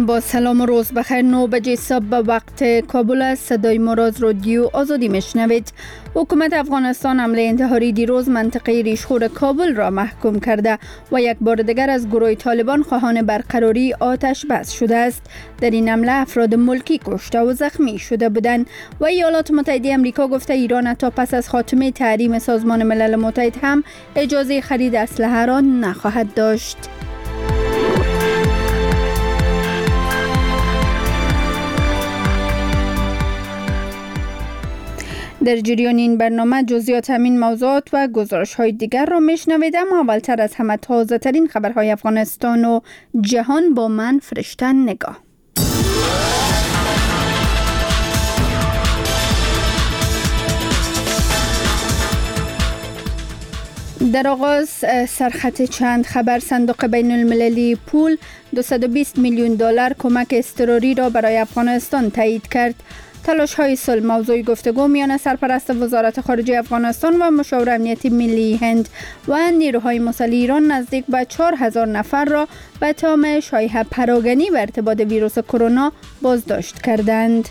با سلام و روز بخیر. 9 بجه صبح به وقت کابل است. صدای ما را از رادیو آزادی میشنوید. حکومت افغانستان حمله انتحاری دیروز منطقه ریشخور کابل را محکوم کرده و یک بار دیگر از گروه طالبان خواهان برقراری آتش بس شده است. در این حمله افراد ملکی کشته و زخمی شده بودند و ایالات متحده آمریکا گفته ایران تا پس از خاتمه تحریم سازمان ملل متحد هم اجازه خرید اسلحه را نخواهد داشت. در جریان این برنامه جزئیات همین موضوعات و گزارش‌های دیگر را میشنوید، اما اولتر از همه تازه ترین خبرهای افغانستان و جهان با من فرشته نگاه. در آغاز سرخط چند خبر. صندوق بین المللی پول 220 میلیون دلار کمک اضطراری را برای افغانستان تایید کرد. تلاش‌های صلح موضوع گفتگو میان سرپرست وزارت خارجه افغانستان و مشاور امنیتی ملی هند و نیروهای مسلح ایران نزدیک به 4000 نفر را به اتهام شایعه پراکنی به ارتباط ویروس کرونا بازداشت کردند.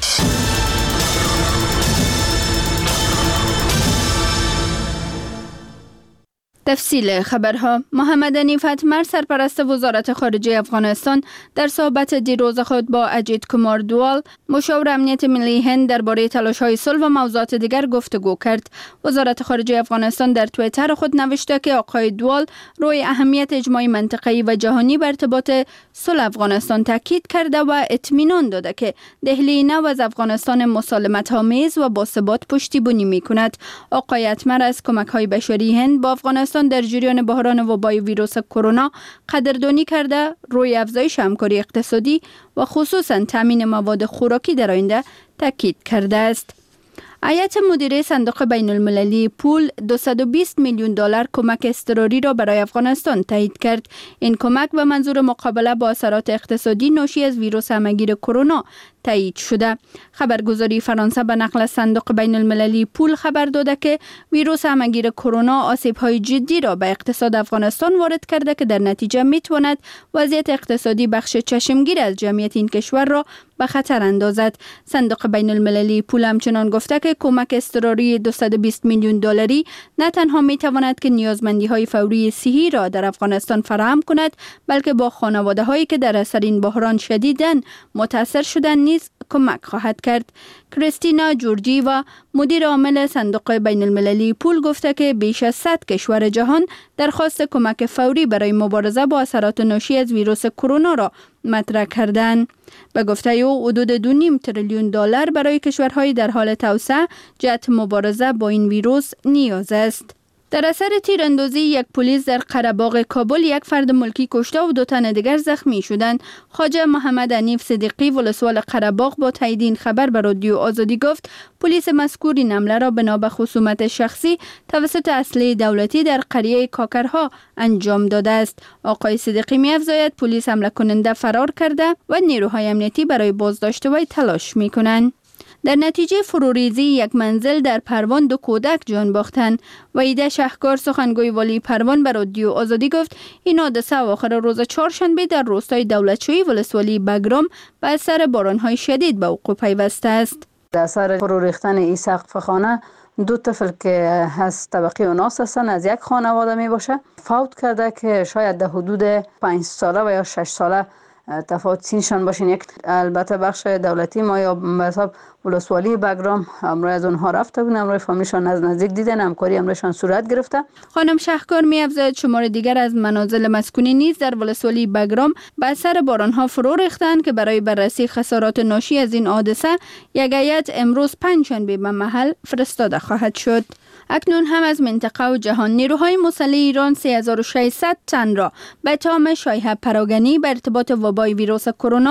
تفصیل خبرها. محمد حنیف اتمر سرپرست وزارت خارجه افغانستان در صحبت دیروز خود با اجیت کمار دوال مشاور امنیت ملی هند درباره تلاش‌های صلح و موضوعات دیگر گفتگو کرد. وزارت خارجه افغانستان در توییتر خود نوشته که آقای دوال روی اهمیت اجماع منطقه‌ای و جهانی به ارتباط صلح افغانستان تاکید کرده و اطمینان داده که دهلی نو از افغانستان مسالمت‌آمیز و باثبات پشتیبانی می‌کند. آقای اتمر از کمک‌های بشری هند با افغانستان در جریان بحران وبای ویروس کرونا قدردانی کرده روی افزایش همکاری اقتصادی و خصوصا تامین مواد خوراکی در آینده تاکید کرده است. هیئت مدیره صندوق بین المللی پول 220 میلیون دلار کمک اضطراری را برای افغانستان تایید کرد. این کمک به منظور مقابله با اثرات اقتصادی ناشی از ویروس همهگیر کرونا تایید شده. خبرگزاری فرانسه به نقل صندوق بین المللی پول خبر داده که ویروس همهگیر کرونا آسیب‌های جدی را به اقتصاد افغانستان وارد کرده که در نتیجه میتواند وضعیت اقتصادی بخش چشمگیر از جمعیت این کشور را به خطر اندازد. صندوق بین المللی پول همچنان گفته که کمک اضطراری 220 میلیون دلاری نه تنها میتواند که نیازمندی‌های فوری صحی را در افغانستان فراهم کند، بلکه با خانواده‌هایی که در اثر این بحران شدیداً متاثر شدند نیز کمک خواهد کرد. کریستینا جورجی و مدیر عامل صندوق بین المللی پول گفته که بیش از 100 کشور جهان درخواست کمک فوری برای مبارزه با اثرات ناشی از ویروس کرونا را مطرح کردند. به گفته او حدود 2.5 تریلیون دلار برای کشورهای در حال توسعه جهت مبارزه با این ویروس نیاز است. در اثر تیراندازی یک پلیس در قره‌باغ کابل یک فرد ملکی کشته و 2 تن دیگر زخمی شدند. خواجه محمد حنیف صدیقی ولسوال قره‌باغ با تایید این خبر به رادیو آزادی گفت پلیس مذکور این حمله را بنا به خصومت شخصی توسط اسلحه دولتی در قریه کاکرها انجام داده است. آقای صدیقی می‌افزاید پلیس حمله کننده فرار کرده و نیروهای امنیتی برای بازداشت وی تلاش می‌کنند. در نتیجه فروریزی یک منزل در پروان 2 کودک جان باختند. وحیده شهکار سخنگوی والی پروان به رادیو آزادی گفت این حادثه اواخر روز چهارشنبه در روستای دولتشویی ولسوالی بگرام به اثر باران‌های شدید به وقوع پیوسته است. در اثر فرو ریختن این سقف خانه 2 طفل که از طبقه اوناس هستند از یک خانواده می باشه فوت کرده که شاید در حدود 5 ساله و یا 6 ساله تفاوت سینشان باشین. یک البته بخش دولتی ما یا حساب ولسوالی بگرام امروز از اونها رفته بودن، امروز فامیلشان از نزدیک دیدن، همکاری امروزشان صورت گرفته. خانم شهکار می‌افزاید شمار دیگر از منازل مسکونی نیز در ولسوالی بگرام به اثر باران‌ها فرو ریختند که برای بررسی خسارات ناشی از این حادثه یک هیئت امروز پنجشنبه به محل فرستاده خواهد شد. اکنون هم از منطقه و جهان. نیروهای مسلح ایران 3600 تن را به اتهام شایعه پراکنی به ارتباط وبای ویروس کرونا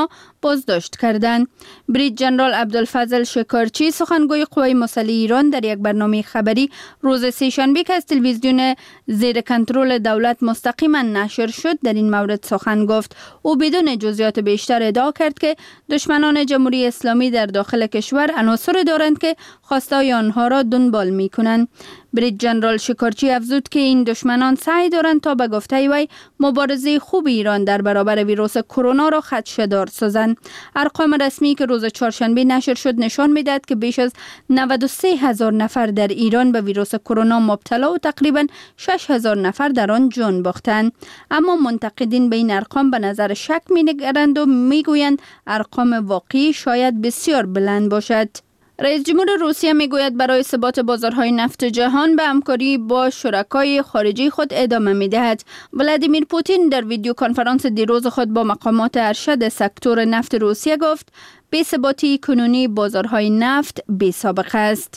بازداشت کردند. بریگیدر ژنرال عبدالفضل شکارچی سخنگوی قوای مسلح ایران در یک برنامه خبری روز سه‌شنبه که از تلویزیون زیر کنترل دولت مستقیما نشر شد در این مورد سخن گفت. او بدون جزئیات بیشتر ادعا کرد که دشمنان جمهوری اسلامی در داخل کشور عناصر دارند که خواستای آنها را دنبال می کنند. بریگیدر ژنرال شکارچی افزود که این دشمنان سعی دارند تا به گفته وی مبارزه خوب ایران در برابر ویروس کرونا را خدشه‌دار سازند. ارقام رسمی که روز چهارشنبه نشر شد نشان می‌دهد که بیش از 93,000 نفر در ایران به ویروس کرونا مبتلا و تقریباً 6,000 نفر در آن جان باختند. اما منتقدین به این ارقام به نظر شک می‌نگرند و می‌گویند ارقام واقعی شاید بسیار بلند باشد. رئیس جمهور روسیه میگوید برای ثبات بازارهای نفت جهان به همکاری با شرکای خارجی خود ادامه میدهد. ولادیمیر پوتین در ویدیو کنفرانس دیروز خود با مقامات ارشد سکتور نفت روسیه گفت بی‌ثباتی کنونی بازارهای نفت بی‌سابقه است.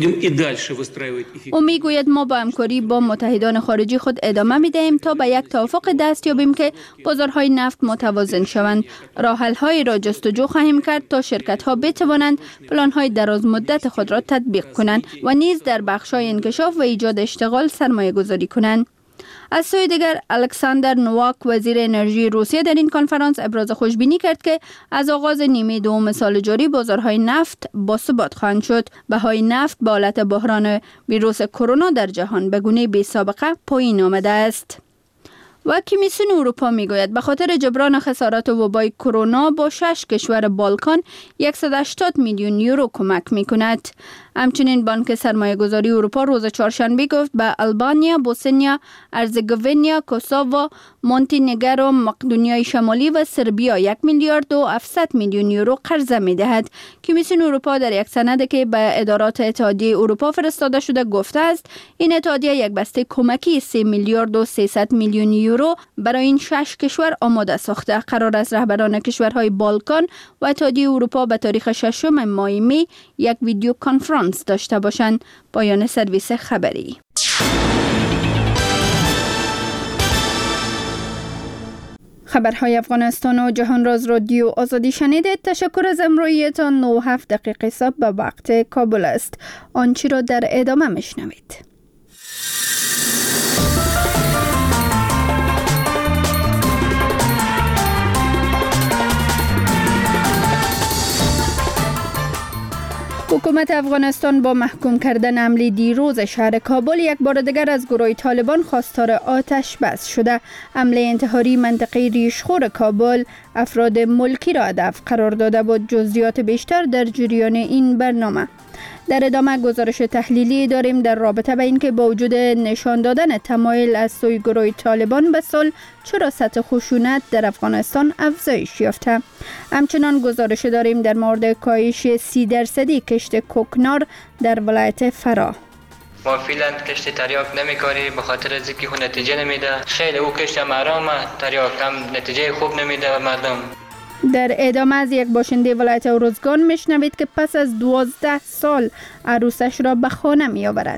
او میگوید ما با همکاری با متحدان خارجی خود ادامه میدهیم تا به یک توافق دست یابیم که بازارهای نفت متوازن شوند. راه حل‌هایی را جستجو خواهیم کرد تا شرکت‌ها بتوانند پلان‌های دراز مدت خود را تطبیق کنند و نیز در بخش‌های انکشاف و ایجاد اشتغال سرمایه‌گذاری کنند. از سوی دیگر الکساندر نوواک وزیر انرژی روسیه در این کنفرانس ابراز خوشبینی کرد که از آغاز نیمه دوم سال جاری بازارهای نفت باثبات خواهند شد. بهای نفت با علت بحران ویروس کرونا در جهان به گونه بی‌سابقه پایین آمده است. و کمیسیون اروپا میگوید به خاطر جبران خسارات وبای کرونا با 6 کشور بالکان 180 میلیون یورو کمک میکند. همچنین بانک سرمایه گذاری اروپا روز چهارشنبه گفت به آلبانیا، بوسنیا، ارزگوینیا، کوسوو، مونتینگرو، مقدونیای شمالی و سربیا 1 میلیارد و 700 میلیون یورو قرضه میدهد. کمیسیون اروپا در یک سند که به ادارات اتحادیه اروپا فرستاده شده گفته است این اتحادیه یک بسته کمکی 3 میلیارد و 300 میلیون یورو برای این 6 کشور آماده ساخته. قرار است رهبران کشورهای بالکان و اتحادیه اروپا به تاریخ 6 ماه می یک ویدیو کنفرانس داشته باشند. پایان سرویس خبری. خبرهای افغانستان و جهان راز رادیو آزادی شنیدید. تشکر از امرویتان. 9:07 دقیقه صبح به وقت کابل است. آنچه را در ادامه میشنوید. حکومت افغانستان با محکوم کردن حمله دیروز شهر کابل یک بار دیگر از گروه طالبان خواستار آتش بس شده. حمله انتحاری منطقه ریشخور کابل افراد ملکی را هدف قرار داده بود. جزئیات بیشتر در جریان این برنامه. در ادامه گزارش تحلیلی داریم در رابطه به اینکه با وجود نشان دادن تمایل از سوی گروه طالبان به صلح چرا سطح خشونت در افغانستان افزایش یافته. همچنان گزارش داریم در مورد کاهش 30% کشت کوکنار در ولایت فراه. ما فعلا کشت تریاک نمیکاری به خاطر از اینکه خود نتیجه نمیده. خیلی او کشت مرامه تریاک هم نتیجه خوب نمیده به مردم. در ادامه از یک باشنده ولایت ارزگان میشنوید که پس از 12 سال عروسش را به خانه می آورد.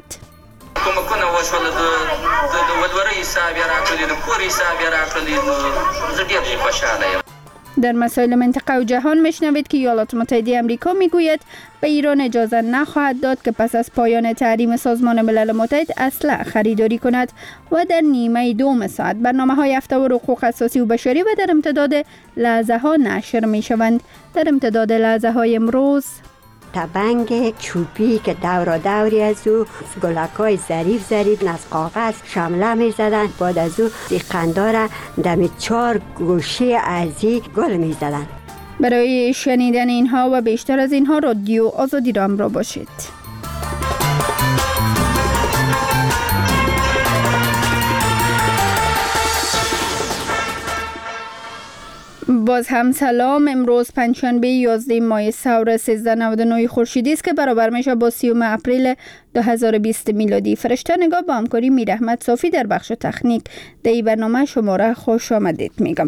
در مسائل منطقه و جهان میشنوید که ایالات متحده آمریکا میگوید به ایران اجازه نخواهد داد که پس از پایان تحریم سازمان ملل متحد اسلحه خریداری کند. و در نیمه دوم ساعت برنامه‌های هفته و حقوق اساسی و بشری و در امتداد لحظه ها نشر می شوند. در امتداد لحظه های امروز تبنگ چوبی که دوری از او گلکای ظریف از کاغذ شمله می زدن. بعد از او سیقندار دم 4 گوشه ارزی گل می زدن. برای شنیدن اینها و بیشتر از اینها رادیو آزادی را همراه باشید. باز هم سلام. امروز پنجشنبه 11 ماه سور 1399 خورشیدی است که برابر میشه با 30 اپریل 2020 میلادی. فرشته نگاه با همکاری میر احمد صافی در بخش تکنیک در این برنامه شما را خوش آمدید میگم.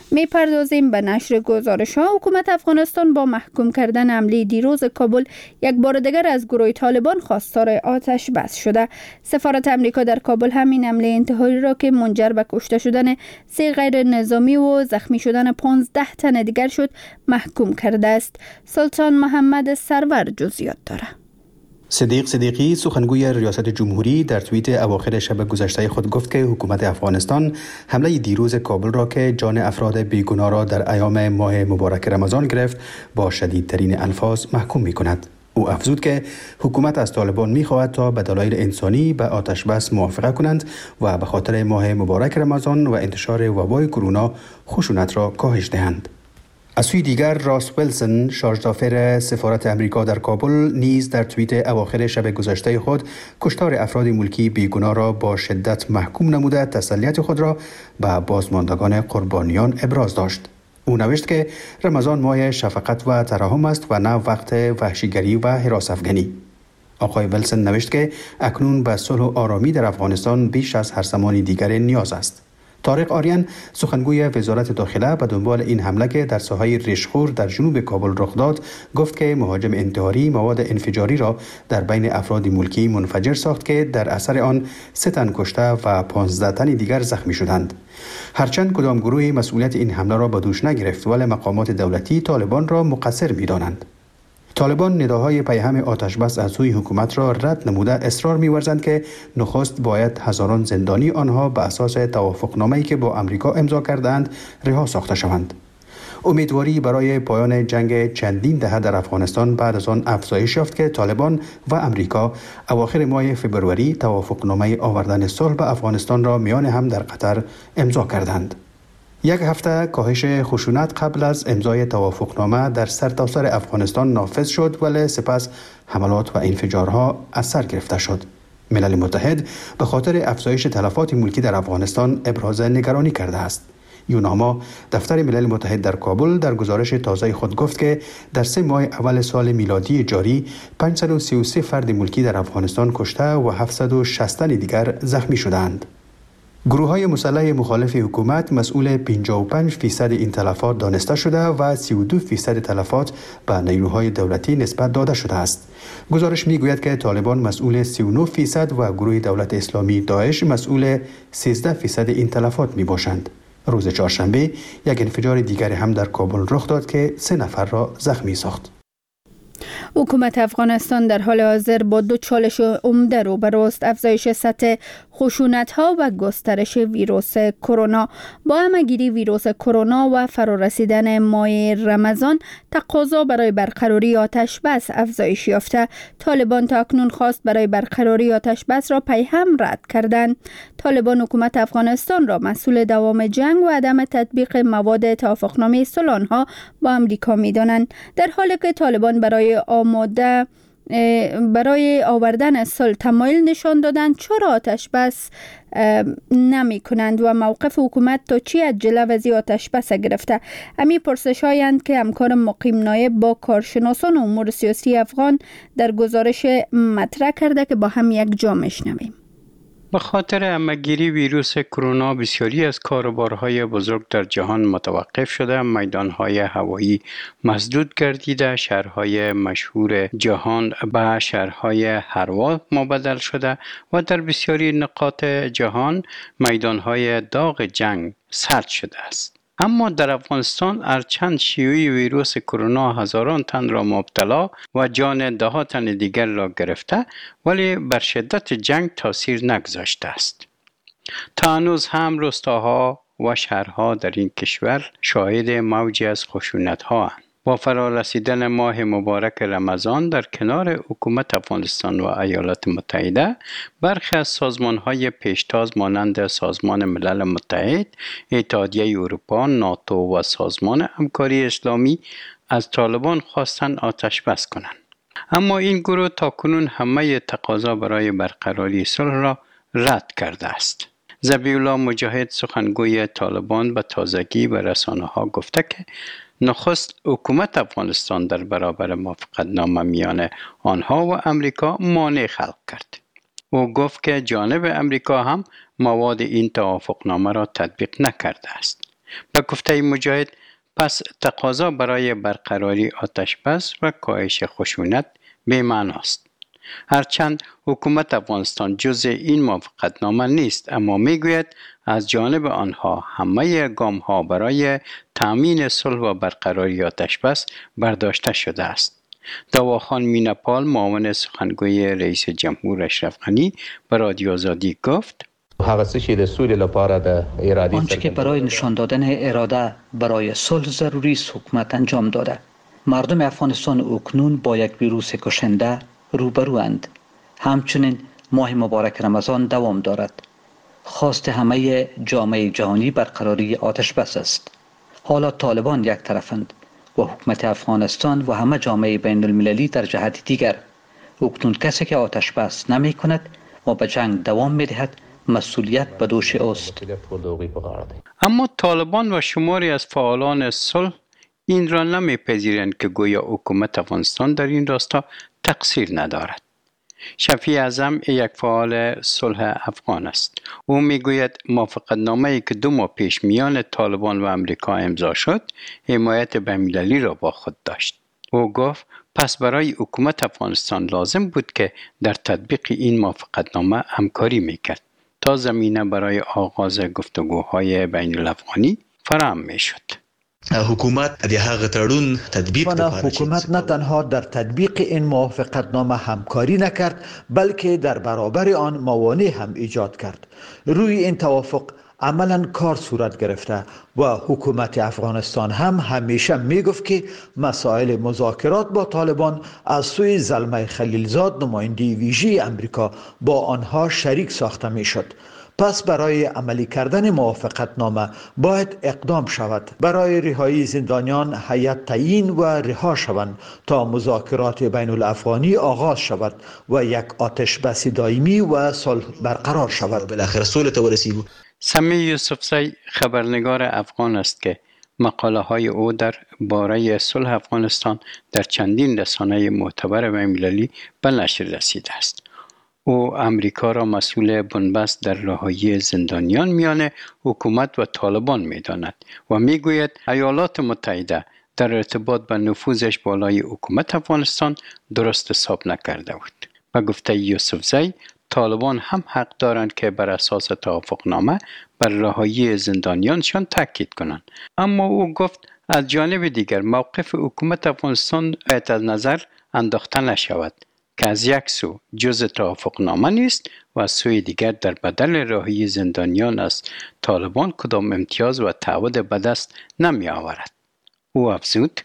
میپردازیم به نشر گزارش ها. حکومت افغانستان با محکوم کردن حمله دیروز کابل یک بار دیگر از گروه طالبان خواستار آتش بس شده. سفارت امریکا در کابل همین حمله انتحاری را که منجر به کشته شدن 3 غیر نظامی و زخمی شدن 15 تن دیگر شد محکوم کرده است. سلطان محمد سرور جزئیات داره. صدیق صدیقی سخنگوی ریاست جمهوری در توییت اواخر شب گذشته خود گفت که حکومت افغانستان حمله دیروز کابل را که جان افراد بیگناه را در ایام ماه مبارک رمضان گرفت با شدیدترین الفاظ محکوم می کند. او افزود که حکومت از طالبان می خواهد تا به دلایل انسانی به آتش بس موافقت کنند و به خاطر ماه مبارک رمضان و انتشار وبای کرونا خشونت را کاهش دهند. از سوی دیگر راس ویلسون شارژدافر سفارت امریکا در کابل نیز در توییت اواخر شب گذشته خود کشتار افراد ملکی بیگناه را با شدت محکوم نموده تسلیت خود را به بازماندگان قربانیان ابراز داشت. او نوشت که رمضان ماه شفقت و ترحم است و نه وقت وحشیگری و هراس افکنی. آقای ویلسون نوشت که اکنون به صلح و آرامی در افغانستان بیش از هر زمان دیگر نیاز است. طارق آریان سخنگوی وزارت داخله به دنبال این حمله که در ساحه ریشخور در جنوب کابل رخ داد گفت که مهاجم انتحاری مواد انفجاری را در بین افراد ملکی منفجر ساخت که در اثر آن 3 تن کشته و 15 تن دیگر زخمی شدند. هرچند کدام گروهی مسئولیت این حمله را به دوش نگرفت ولی مقامات دولتی طالبان را مقصر می‌دانند. طالبان نداهای پیهم آتش بس از سوی حکومت را رد نموده اصرار می‌ورزند که نخست باید هزاران زندانی آنها به اساس توافقنامه‌ای که با امریکا امضا کردند رها ساخته شوند. امیدواری برای پایان جنگ چندین دهه در افغانستان بعد از آن افزایش یافت که طالبان و امریکا اواخر ماه فوریه توافقنامه آوردن صلح به افغانستان را میان هم در قطر امضا کردند. 1 هفته کاهش خشونت قبل از امضای توافقنامه در سرتاسر افغانستان نافذ شد ولی سپس حملات و انفجارها از سر گرفته شد. ملل متحد به خاطر افزایش تلفات ملکی در افغانستان ابراز نگرانی کرده است. یوناما دفتر ملل متحد در کابل در گزارش تازه خود گفت که در 3 ماه اول سال میلادی جاری 533 فرد ملکی در افغانستان کشته و 760 دیگر زخمی شدند. گروه‌های مسلح مخالف حکومت مسئول 55% این تلفات دانسته شده و 32% تلفات به نیروهای دولتی نسبت داده شده است. گزارش می‌گوید که طالبان مسئول 39% و گروه دولت اسلامی داعش مسئول 13% این تلفات می‌باشند. روز چهارشنبه یک انفجار دیگر هم در کابل رخ داد که 3 نفر را زخمی ساخت. حکومت افغانستان در حال حاضر با 2 چالش عمده روبرو است: افزایش سطح خشونت‌ها و گسترش ویروس کرونا. با همه‌گیری ویروس کرونا و فرارسیدن ماه رمضان، تقاضا برای برقراری آتش بس افزایش یافته. طالبان تا اکنون خواست برای برقراری آتش بس را پیهم رد کردند. طالبان حکومت افغانستان را مسئول دوام جنگ و عدم تطبیق مواد توافقنامه صلح آنها با امریکا می‌دانند، در حالی که طالبان برای آوردن صلح تمایل نشان دادند. چرا آتش بس نمی کنند و موقف حکومت تا چی عجله وزی آتش بس گرفته؟ امی پرسش هایند که همکار مقیم نایب با کارشناسان امور سیاسی افغان در گزارش مطرح کرده که با هم یک جا میشنویم. به خاطر همه‌گیری ویروس کرونا بسیاری از کاروبارهای بزرگ در جهان متوقف شده، میدانهای هوایی مسدود گردیده، شهرهای مشهور جهان به شهرهای هروا مبدل شده و در بسیاری نقاط جهان میدانهای داغ جنگ سرد شده است. اما در افغانستان هرچند شیوع ویروس کرونا هزاران تن را مبتلا و جان ده ها تن دیگر را گرفته، ولی بر شدت جنگ تاثیر نگذاشته است. تا هنوز هم روستاها و شهرها در این کشور شاهد موجی از خشونت‌ها هستند. با فرارسیدن ماه مبارک رمضان در کنار حکومت افغانستان و ایالات متحده، برخی از سازمان‌های پیشتاز مانند سازمان ملل متحد، اتحادیه اروپا، ناتو و سازمان همکاری اسلامی از طالبان خواستند آتش بس کنند. اما این گروه تاکنون همه تقاضا برای برقراری صلح را رد کرده است. ذبیح الله مجاهد سخنگوی طالبان به تازگی به رسانه‌ها گفته که نخست حکومت افغانستان در برابر موافقتنامه میان آنها و امریکا مانع خلق کرد. او گفت که جانب امریکا هم مواد این توافقنامه را تطبیق نکرده است. به گفته مجاهد پس تقاضا برای برقراری آتش بس و کاهش خشونت بی‌معنی است. هرچند حکومت افغانستان جزء این موافقتنامه نیست، اما میگوید از جانب آنها همه گام‌ها برای تأمین صلح و برقراری آتش بس برداشته شده است. دواخان میناپال معاون سخنگوی رئیس جمهور اشرف غنی به رادیو آزادی گفت: آنچه که برای نشان دادن اراده برای صلح ضروری است حکومت انجام داده. مردم افغانستان اکنون با یک ویروس کشنده روبروند. همچنین ماه مبارک رمضان دوام دارد. خواست همه جامعه جهانی برقراری آتش بس است. حالا طالبان یک طرفند و حکومت افغانستان و همه جامعه بین المللی در جهت دیگر. اکنون کسی که آتش بس نمی کند و به جنگ دوام می دهد مسئولیت به دوش اوست. اما طالبان و شماری از فعالان صلح این را نمیپذیرند که گویا حکومت افغانستان در این راستا تقصیر ندارد. شفیع اعظم یک فعال صلح افغان است. او میگوید موافقتنامه‌ای که 2 ماه پیش میان طالبان و امریکا امضا شد، حمایت بین‌المللی را با خود داشت. او گفت پس برای حکومت افغانستان لازم بود که در تطبیق این موافقتنامه همکاری میکرد تا زمینه برای آغاز گفتگوهای بین الافغانی فراهم میشد. حکومت نه تنها در تطبیق این موافقتنامه همکاری نکرد، بلکه در برابر آن موانع هم ایجاد کرد. روی این توافق عملا کار صورت گرفته و حکومت افغانستان هم همیشه میگفت که مسائل مذاکرات با طالبان از سوی زلمه خلیلزاد نماینده ویژه امریکا با آنها شریک ساخته میشد. پس برای عملی کردن موافقتنامه باید اقدام شود. برای رهایی زندانیان هیئت تعیین و رها شوند تا مذاکرات بین الافغانی آغاز شود و یک آتش بس دائمی و صلح برقرار شود. بالاخره صلح ته ورسیږو. سمی یوسفزی خبرنگار افغان است که مقاله های او در باره صلح افغانستان در چندین رسانه معتبر و بین‌المللی به نشر رسیده است. او امریکا را مسئول بنبست در رهایی زندانیان میان حکومت و طالبان می‌داند و میگوید ایالات متحده در ارتباط به نفوذش بالای حکومت افغانستان درست حساب نکرده بود. به گفته یوسفزی طالبان هم حق دارند که بر اساس توافقنامه بر رهایی زندانیانشان تاکید کنند، اما او گفت از جانب دیگر موقف حکومت افغانستان باید از نظر انداخته نشود که از یک سو جزء توافقنامه نیست و از سوی دیگر در بدل رهایی زندانیان از طالبان کدام امتیاز و تعهد به دست نمی آورد. او افزود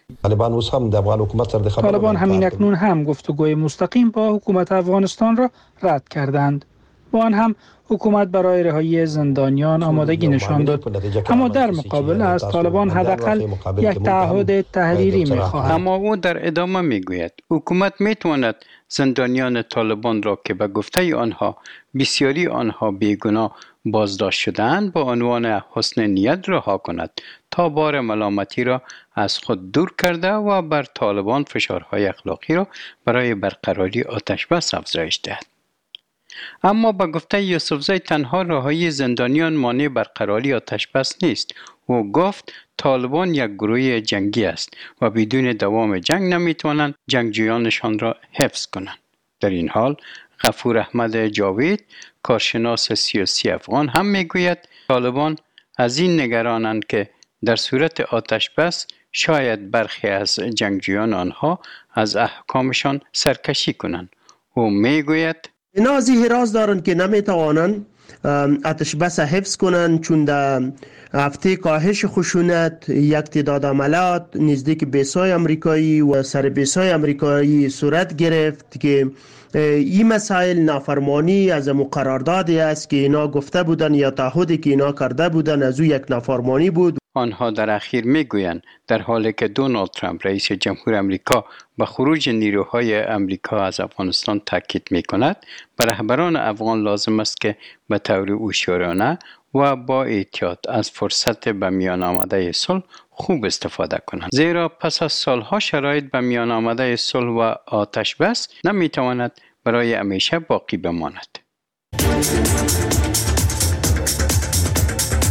طالبان همین اکنون هم گفتگوی مستقیم با حکومت افغانستان را رد کردند. با آن هم حکومت برای رهایی زندانیان آمادگی نشان داد، اما در مقابل از طالبان حداقل یک تعهد تحریری می‌خواهد. اما او در ادامه میگوید حکومت میتواند زندانیان طالبان را که به گفته آنها بسیاری آنها بیگناه بازداشت شده‌اند با عنوان حسن نیت رها کند تا بار ملامتی را از خود دور کرده و بر طالبان فشارهای اخلاقی را برای برقراری آتش بس افزایش دهد. اما به گفته یوسفزی تنها رهایی زندانیان مانع برقراری آتش بس نیست. او گفت طالبان یک گروه جنگی است و بدون دوام جنگ نمیتوانند جنگجویانشان را حفظ کنند. در این حال غفور احمد جاوید کارشناس سیاسی افغان هم میگوید طالبان از این نگرانند که در صورت آتش بس شاید برخی از جنگجویان آنها از احکامشان سرکشی کنند. او میگوید اینا از این حراس دارند که نمیتوانند آتش بس حفظ کنند، چون در هفته کاهش خشونت یک تعداد عملات نزدیک بیسای امریکایی و سر بیسای امریکایی صورت گرفت که این مسائل نافرمانی از قراردادی است که اینا گفته بودن یا تعهدی که اینا کرده بودن از او یک نافرمانی بود. آنها در اخیر میگویند در حالی که دونالد ترامپ رئیس جمهور امریکا به خروج نیروهای امریکا از افغانستان تاکید میکند، به رهبران افغان لازم است که به طور هوشیارانه و با احتیاط از فرصت به میان آمده صلح خوب استفاده کنند، زیرا پس از سالها شرایط به میان آمده صلح و آتش بس نمیتواند برای همیشه باقی بماند.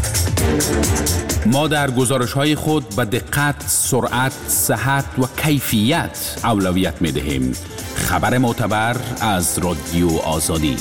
ما در گزارش‌های خود به دقت، سرعت، صحت و کیفیت اولویت می‌دهیم. خبر معتبر از رادیو آزادی.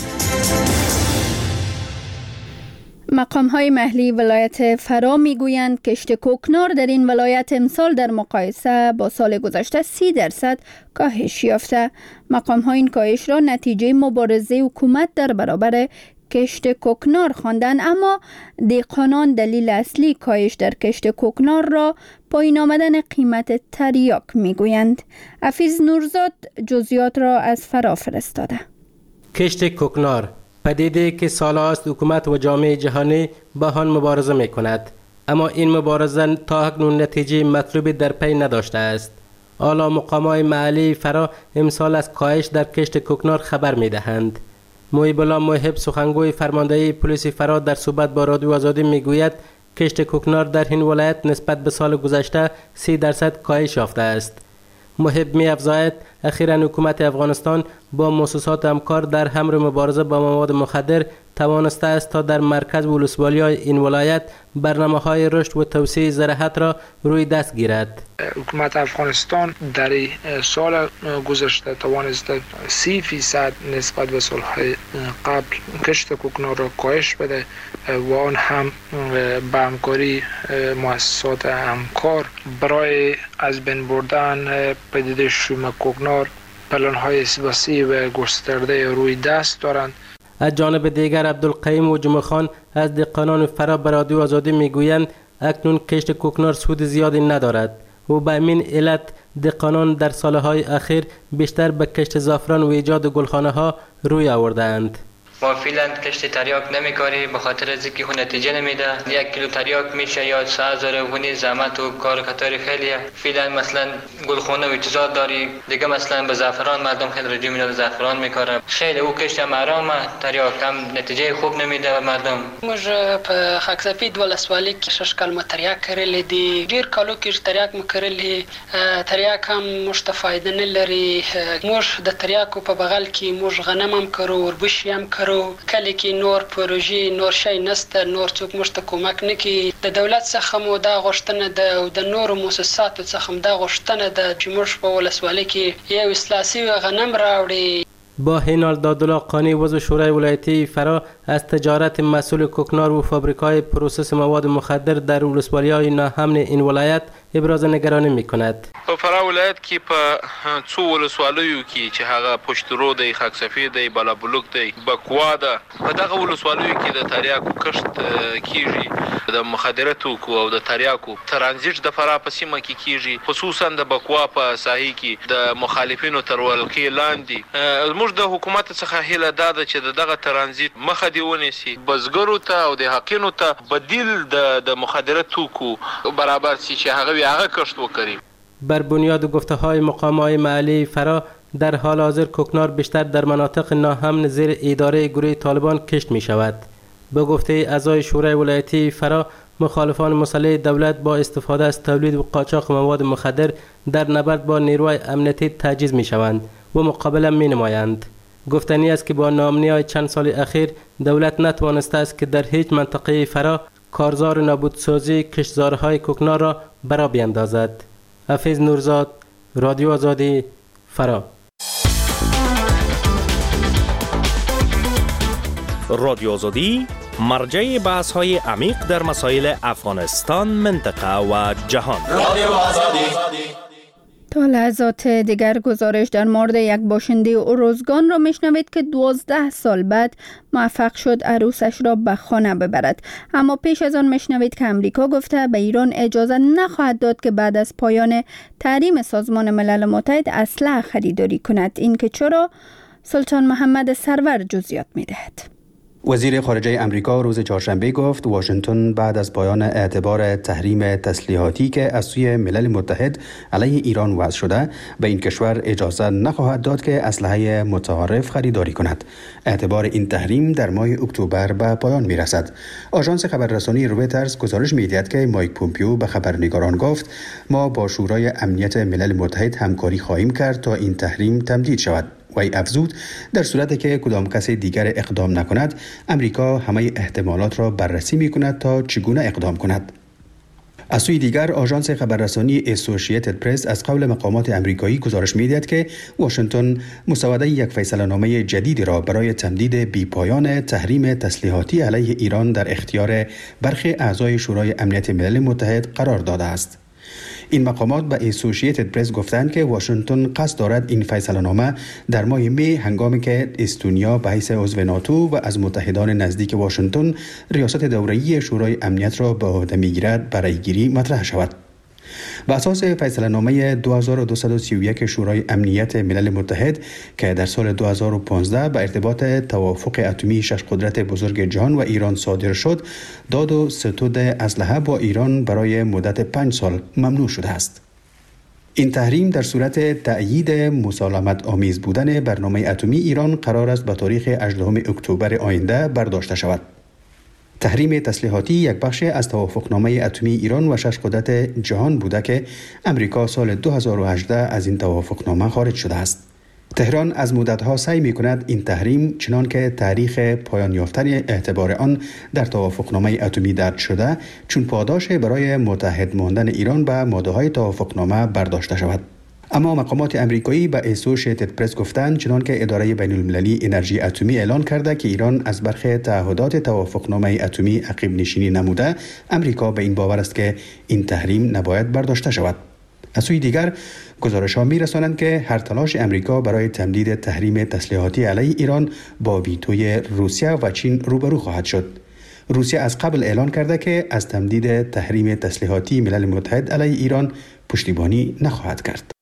مقام‌های محلی ولایت فرا می‌گویند کشت کوکنار در این ولایت امسال در مقایسه با سال گذشته 30% کاهش یافته. مقام‌ها این کاهش را نتیجه مبارزه حکومت در برابر کشت کوکنار خواندند، اما دهقانان دلیل اصلی کاهش در کشت کوکنار را پایین آمدن قیمت تریاک می‌گویند. حفیظ نورزاد جزئیات را از فرا فرستاده. کشت کوکنار پدیده که سال‌هاست حکومت و جامعه جهانی با آن مبارزه می‌کند، اما این مبارزه تا اکنون نتیجه مطلوبی در پی نداشته است. حالا مقام‌های محلی فرا امسال از کاهش در کشت کوکنار خبر می‌دهند. محیب الله محب سخنگوی فرماندهی پلیس فرا در صحبت با رادیو آزادی می‌گوید کشت کوکنار در این ولایت نسبت به سال گذشته 30% کاهش یافته است. محب می‌افزاید اخیراً حکومت افغانستان با مؤسسات همکار در امر مبارزه با مواد مخدر توانسته است تا در مرکز و ولسوالی‌های این ولایت برنامه‌های رشد و توسعه زراعت را روی دست گیرد. حکومت افغانستان در سال گذشته توانسته 30% نسبت به سال‌های قبل کشت کوکنار را کاهش بده و آن هم به همکاری مؤسسات همکار برای از بین بردن پدیده شوم کوکنار پلان‌های وسیع و گسترده روی دست دارند. از جانب دیگر عبدالقیم و جمعه خان از دهقانان فرا به رادیو آزادی میگویند اکنون کشت کوکنار سود زیادی ندارد و به همین علت دهقانان در سالهای اخیر بیشتر به کشت زعفران و ایجاد گلخانه‌ها روی آوردند. ما فعلا کشت تریاک نمیکاری به خاطر از اینکه خود نتیجه نمیده. 1 کیلو تریاک میشه یا 3000 ونی زحمت و کار کتاری خیلیه. فعلا مثلا گلخانه و اجازه داری دیگه، مثلا به زعفران مردم خیلی رجوع میده، زعفران میکاره. خیلی او کشت مرامه، تریاک هم نتیجه خوب نمیده به مردم. موږ په خاکسپید ولسوالۍ کې 6 کلمه تریاک کړلې دي. ډیر کالو کې تریاک مو کړلې. تریاک هم موږ ته فائدہ نه لري. موږ د تریاکو په بغل کې موږ غنم هم کړو، وربشي هم کړو. کلی کې نور پروژې نور شي نسته، نور څوک موږ ته کومک نه کوي. د دولت څخه مو دا غوښتنه ده او د نورو مؤسساتو څخه دا غوښتنه ده چې موږ په ولسوالۍ کې یو اصلاح شوی غنم راوړي. با این حال دادالله قانی عضو شورای ولایتی فرا از تجارت مسئول کوکنار و فابریکای پروسس مواد مخدر در ولسوالی‌های ناامن این ولایت ابراز نگرانی می‌کند. په فرا ولایت کې په څو ولسوالیو کې چې هغه پشترو دی، خاکسفید دی، بالابلوک دی، بکوا ده، په دغه ولسوالیو کې د تریاکو کښت کیږي. د مخدره توکو او د تریاکو ترانزیت د فرا په سیمه کې کیږي، خصوصا د بکوا په ساحې کې د مخالفینو تر ولکې لاندې. موږ د حکومت څخه هیله ده چې دغه ترانزیت مخه دی ونیسي، بزګرو ته او د حقینو ته بدیل د مخدره توکو برابر شي چې هغه کشت وکړي. بر بنیاد گفته‌های مقام‌های محلی فرا در حال حاضر کوکنار بیشتر در مناطق ناامن زیر اداره گروه طالبان کشت می‌شود. به گفته اعضای شورای ولایتی فرا، مخالفان مسلح دولت با استفاده از تولید و قاچاق مواد مخدر در نبرد با نیروهای امنیتی تجهیز می‌شوند و مقابله می‌نمایند. گفتنی است که با ناامنی‌های چند سال اخیر دولت نتوانسته است که در هیچ منطقه فرا کارزار نابودسازی کشتزارهای کوکنار را برا بیندازد. حفیظ نورزاد، رادیو آزادی، فرا. رادیو آزادی مرجع بحث‌های عمیق در مسائل افغانستان، منطقه و جهان. رادیو آزادی. تا لحظات دیگر گزارش در مورد یک باشنده اروزگان را میشنوید که 12 سال بعد موفق شد عروسش را به خانه ببرد. اما پیش از آن میشنوید که امریکا گفته به ایران اجازه نخواهد داد که بعد از پایان تحریم سازمان ملل متحد اسلحه خریداری کند. این که چرا؟ سلطان محمد سرور جزئیات میدهد. وزیر خارجه امریکا روز چهارشنبه گفت واشنگتن بعد از پایان اعتبار تحریم تسلیحاتی که از سوی ملل متحد علیه ایران وضع شده به این کشور اجازه نخواهد داد که اسلحه متعارف خریداری کند. اعتبار این تحریم در ماه اکتبر به پایان میرسد. آژانس خبررسانی رویترز گزارش میدهد که مایک پومپیو به خبرنگاران گفت ما با شورای امنیت ملل متحد همکاری خواهیم کرد تا این تحریم تمدید شود. وی افزود در صورتی که کدام کس دیگر اقدام نکند، امریکا همه احتمالات را بررسی می‌کند تا چگونه اقدام کند. از سوی دیگر، آژانس خبررسانی اسوسییتد پرس از قول مقامات امریکایی گزارش می‌دهد که واشنگتن مسوده یک فیصله‌نامه جدیدی را برای تمدید بی‌پایان تحریم تسلیحاتی علیه ایران در اختیار برخی اعضای شورای امنیت ملل متحد قرار داده است. این مقامات به اسوسییتد پرس گفتند که واشنگتن قصد دارد این فیصله‌نامه در ماه می هنگامی که استونیا به حیث عضو ناتو و از متحدان نزدیک واشنگتن ریاست دوره‌ای شورای امنیت را به عهده می‌گیرد برای گیری مطرح شود. به اساس فیصله‌نامه 2231 شورای امنیت ملل متحد که در سال 2015 به ارتباط توافق اتمی 6 قدرت بزرگ جهان و ایران صادر شد، داد و ستود اسلحه با ایران برای مدت 5 سال ممنوع شده است. این تحریم در صورت تأیید مسالمت آمیز بودن برنامه اتمی ایران قرار است به تاریخ 18 اکتبر آینده برداشته شود. تحریم تسلیحاتی یک بخش از توافقنامه اتمی ایران و 6 قدرت جهان بوده که امریکا سال 2018 از این توافقنامه خارج شده است. تهران از مدتها سعی می‌کند این تحریم چنان که تاریخ پایان یافتن اعتبار آن در توافقنامه اتمی درج شده چون پاداش برای متحد ماندن ایران به ماده‌های توافقنامه برداشته شود. اما مقامات امریکایی به اسوسییتد پرس گفتند چنان که اداره بین‌المللی انرژی اتمی اعلان کرده که ایران از برخی تعهدات توافقنامه اتمی عقب نشینی نموده، امریکا به این باور است که این تحریم نباید برداشته شود. از سوی دیگر، گزارش‌ها می‌رسانند که هر تلاش امریکا برای تمدید تحریم تسلیحاتی علیه ایران با ویتوی روسیه و چین روبرو خواهد شد. روسیه از قبل اعلان کرده که از تمدید تحریم تسلیحاتی ملل متحد علیه ایران پشتیبانی نخواهد کرد.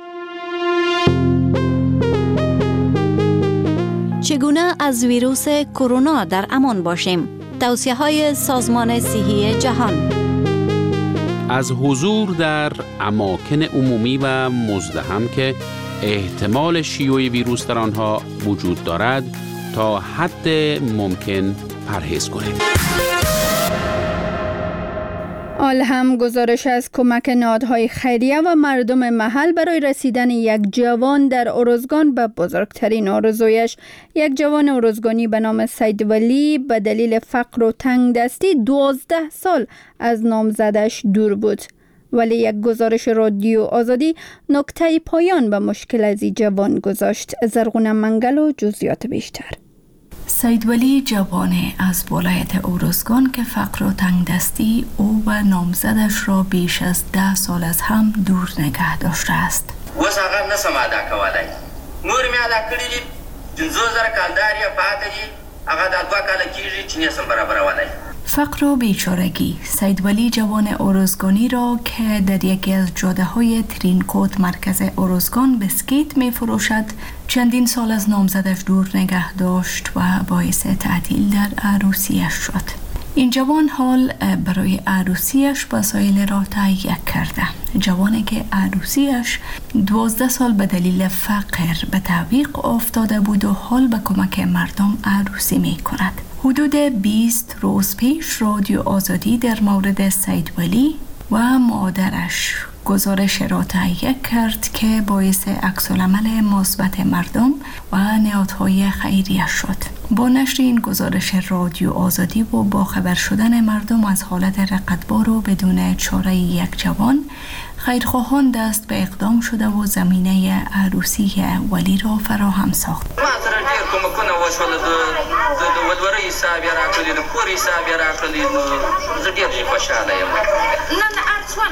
چگونه از ویروس کرونا در امان باشیم؟ توصیه‌های سازمان صحی جهان. از حضور در اماکن عمومی و مزدحم که احتمال شیوع ویروس در آنها وجود دارد تا حد ممکن پرهیز کنید. آل هم گزارش از کمک نهادهای خیریه و مردم محل برای رسیدن یک جوان در ارزگان به بزرگترین آرزویش، یک جوان ارزگانی به نام سید ولی به دلیل فقر و تنگ دستی 12 سال از نامزدش دور بود. ولی یک گزارش رادیو آزادی نکته پایان به مشکل از این جوان گذاشت. زرغون منگل و جزئیات بیشتر. سید ولی جوانی از ولایت ارزگان که فقر و تنگ دستی او و نامزدش را بیش از 10 سال از هم دور نگه داشته است. اوس هغه نسم ادا کولای. نور می ادا کړی دي 5,000 کالدار یا پاتې دي هغه د 2 کال کېږي چې نسم برابرولای. فقر و بیچارگی. سید ولی جوان ارزگانی را که در یکی از جاده های ترینکوت مرکز ارزگان بسکیت می فروشد چندین سال از نامزدش دور نگه داشت و باعث تعطیل در عروسیش شد. این جوان حال برای عروسیش وسایل را تهیه کرده. جوانی که عروسیش 12 سال به دلیل فقر به تعویق افتاده بود و حال به کمک مردم عروسی می کند. حدود 20 روز پیش رادیو آزادی در مورد سید ولی و مادرش گزارش را تهیه کرد که باعث عکس‌العمل مثبت مردم و نهادهای خیریه شد. با نشر این گزارش رادیو آزادی و با خبر شدن مردم از حالت رقتبار و بدون چاره یک جوان، خیرخواهان دست به اقدام شده و زمینه عروسی ولی را فراهم ساخت. کومکونه وشول د ودوري حساب را کړی د پوری حساب را کړی زه ډیر خوشاله یم. نه ارڅونه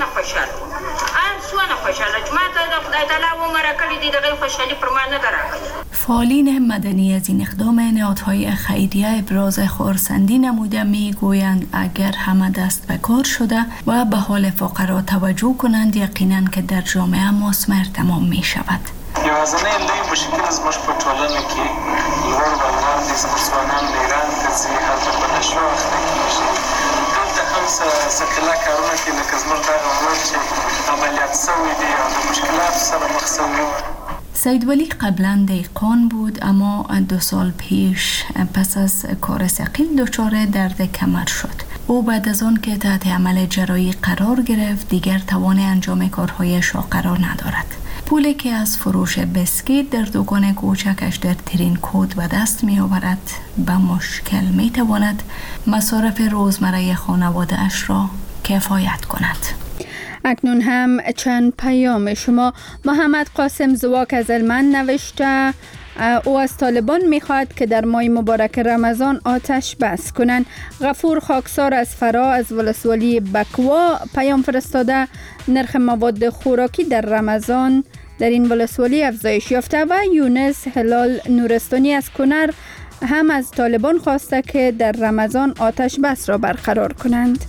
خوشاله چې ما ته د خدای تعالی عمر کړی دی دغه خوشحالي پر ما نه درغلی. فعالین مدنی از این اقدام نهادهای خیریه ابراز خرسندی نموده میگویند اگر همه دست به کار شده و به حال فقرا توجه کنند یقینا که در جامعه مثمر تمام می شود. یوازینی لوی مشکل زموږ په ټولنه کې لوړ بلوان دي زموږ ځوانان د ایران ته ځي هلته په نشو اخته کېږي دلته هم څه کارونه کوي لکه زموږ دغه ورور چې عملیات شوی دی او د مشکلاتو سره مخ شوی. سید ولی قبلا دهقان بود اما 2 سال پیش پس از کار ثقیل دچار درد کمر شد. او بعد از آن که تحت عمل جراحی قرار گرفت دیگر توان انجام کارهایش را قرار ندارد. پولی که از فروش بسکیت در دکان کوچکش در ترینکوت به دست می آورد به مشکل می تواند مصارف روزمره خانواده اش را کفایت کند. اکنون هم چند پیام شما. محمد قاسم زواک از المند نوشته او از طالبان میخواهد که در ماه مبارک رمضان آتش بس کنند. غفور خاکسار از فرا از ولسوالی بکوا پیام فرستاده نرخ مواد خوراکی در رمضان در این ولسوالی افزایش یافته و یونس هلال نورستانی از کنر هم از طالبان خواسته که در رمضان آتش بس را برقرار کنند.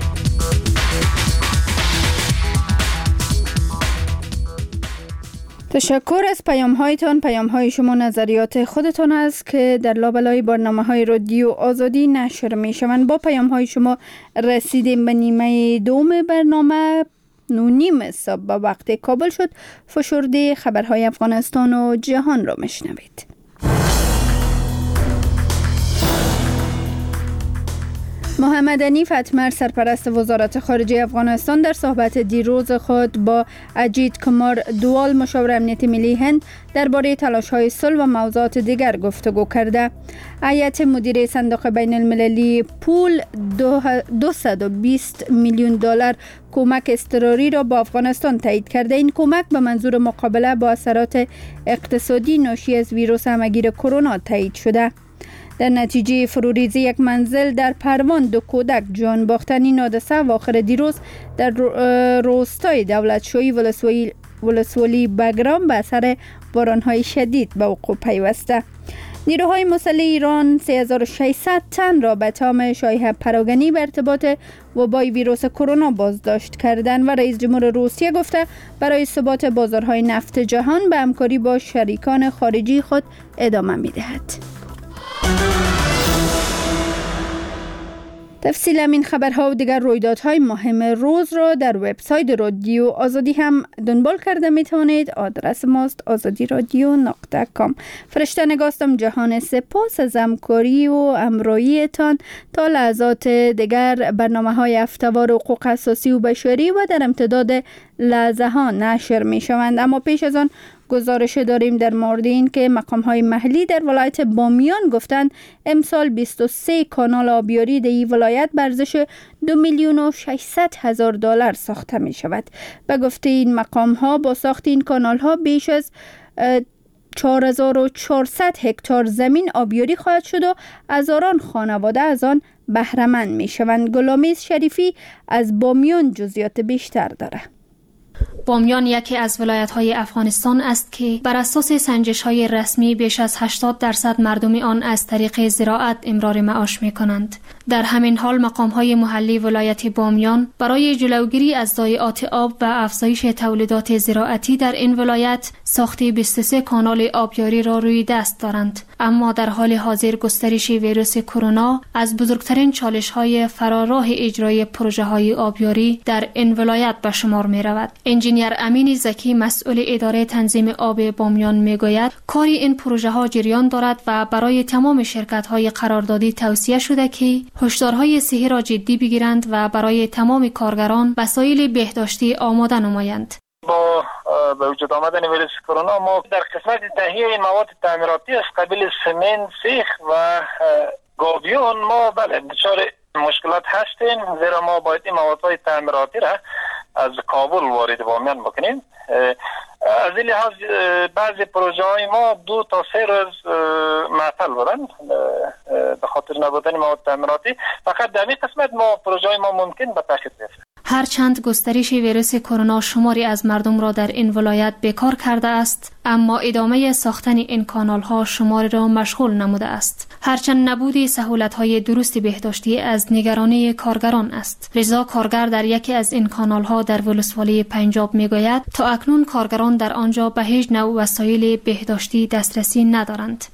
تشکر از پیام هایتان. پیام های شما نظریات خودتان است که در لابلای برنامه های رادیو آزادی نشر می شوند. با پیام های شما رسیدیم به نیمه دوم برنامه. 9:30 صبح به وقت کابل شد. فشرده خبرهای افغانستان و جهان را میشنوید. محمد حنیف اتمر سرپرست وزارت خارجه افغانستان در صحبت دیروز خود با اجیت کمار دوال مشاور امنیت ملی هند درباره تلاش‌های صلح و موضوعات دیگر گفتگو کرده. هیئت مدیره صندوق بین المللی پول 220 میلیون دلار کمک اضطراری را با افغانستان تایید کرده. این کمک به منظور مقابله با اثرات اقتصادی ناشی از ویروس همگیر کرونا تایید شده. در نتیجه فروریزی یک منزل در پروان 2 کودک جان باختن. این حادثه اواخر دیروز در روستای دولتشاهی ولسوالی بگرام به اثر بارانهای شدید به وقوع پیوسته. نیروهای مسلح ایران 3600 تن را به اتهام شایعه پراگنی به ارتباط وبای ویروس کرونا بازداشت کردند و رئیس جمهور روسیه گفته برای ثبات بازارهای نفت جهان به همکاری با شریکان خارجی خود ادامه می‌دهد. تفصیل این خبرها و دیگر رویدادهای مهم روز را در وبسایت رادیو آزادی هم دنبال کرده می توانید. آدرس ماست azadiradio.com. فرشته نگاستم جهان سپاس از همکاری و همراهیتان. تا لحظات دیگر برنامه های هفته‌وار حقوق اساسی و بشری و در امتداد لحظه ها نشر می شوند. اما پیش از آن گزارش داریم در مورد این که مقام‌های محلی در ولایت بامیان گفتند امسال 23 کانال آبیاری در این ولایت به ارزش 2,600,000 دلار ساخته می شود. به گفته این مقام‌ها با ساخت این کانال‌ها بیش از 4400 هکتار زمین آبیاری خواهد شد و هزاران خانواده از آن بهره مند می شوند. گلامیز شریفی از بامیان جزئیات بیشتر داره. بامیان یکی از ولایت‌های افغانستان است که بر اساس سنجش‌های رسمی بیش از 80% مردم آن از طریق زراعت امرار معاش می‌کنند. در همین حال مقام‌های محلی ولایت بامیان برای جلوگیری از ضایعات آب و افزایش تولیدات زراعتی در این ولایت ساخت 23 کانال آبیاری را روی دست دارند. اما در حال حاضر گسترش ویروس کرونا از بزرگترین چالش‌های فراراه اجرای پروژه‌های آبیاری در این ولایت به شمار می‌رود. انجینیر امین زکی مسئول اداره تنظیم آب بامیان میگوید کار این پروژه ها جریان دارد و برای تمام شرکت های قراردادی توصیه شده که هشدارهای صحی را جدی بگیرند و برای تمام کارگران وسایل بهداشتی آماده نمایند. با به وجود آمدن ویروس کرونا ما در قسمت تهیه این مواد تعمیراتی از قبیل سمنت، سیخ و گاویون ما دچار مشکلات هستیم، زیرا ما باید این موادهای تعمیراتی را از کابل وارد بامیان بکنیم. از این لحاظ بعضی پروژه های ما 2 تا 3 روز معطل بودن به خاطر نبودن مواد تعمیراتی. فقط در این قسمت ما پروژه های ما ممکن به تاخیر بیفته. هرچند گسترش ویروس کرونا شماری از مردم را در این ولایت بیکار کرده است، اما ادامه ساختن این کانال ها شماری را مشغول نموده است. هرچند نبود سهولت های درست بهداشتی از نگرانی کارگران است. رضا کارگر در یکی از این کانال ها در ولسوالی پنجاب میگوید تا اکنون کارگران در آنجا به هیچ نوع وسایل بهداشتی دسترسی ندارند.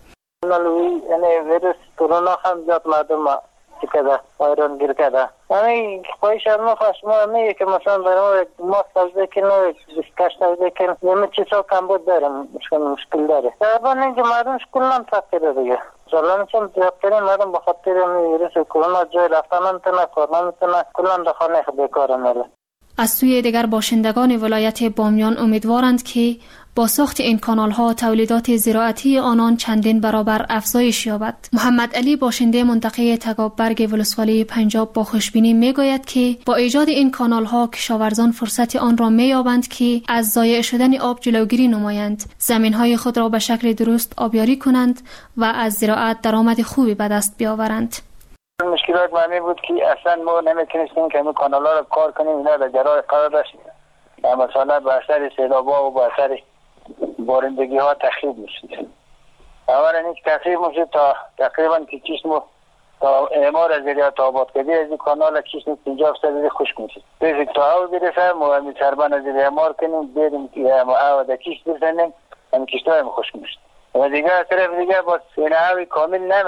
یعنی ویروس کرونا هم زیاد مردم کرده وایران گیر کرده. یعنی خواهش از ما خشما میگه که مثلا برای ما سازده کنه دستکش نزده کنه نمی چیزا کم بود دارم مشکل داره. در اینکه مردم کلن تفکیده دیگه. جلان چون زیادترین مردم بخاطر ویروس کرونا جای رفتن نمیتونه کار نمیتونه کلن در خانه بیکاره میره. از سوی دیگر باشندگان ولایت بامیان امیدوارند که با ساخت این کانال ها تولیدات زراعتی آنان چندین برابر افزایش یابد. محمد علی باشنده منطقه تگاببرگ ولسوالی پنجاب با خوشبینی میگوید که با ایجاد این کانال ها کشاورزان فرصت آن را مییابند که از ضایع شدن آب جلوگیری نمایند، زمین های خود را به شکل درست آبیاری کنند و از زراعت درآمد خوبی به دست بیاورند. مشکلات معنی بود که اصلا ما نمیتونستیم که این کانال ها را کار کنیم، اینا در جرای قرار داشتیم. مثلا به اثر سیلاب‌ها و به اثر بارندگی ها تخریب میشید. اولا این تخریب میشید تا تقریبا که چشم تا اعمار از زیرات آباد کردی از این کانال چشم 50% خشک میشید. بیشتر تا او برسه ما همین سربان از زیر اعمار کنیم بریم که او در کشت بزنیم همین کشت های خشک میشید. و دیگه از طرف دیگه با سینه هاوی کامل نمی